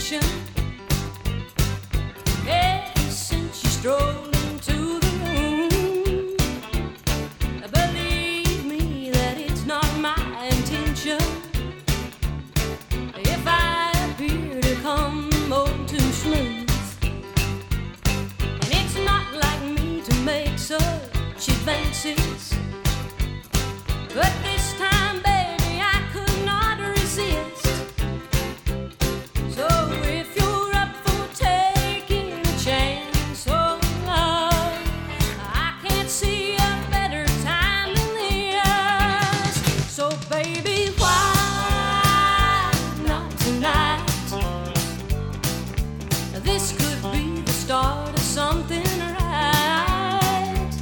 attention ever since you strolled into the room. Believe me that it's not my intention if I appear to come on too smooth. And it's not like me to make such advances, but they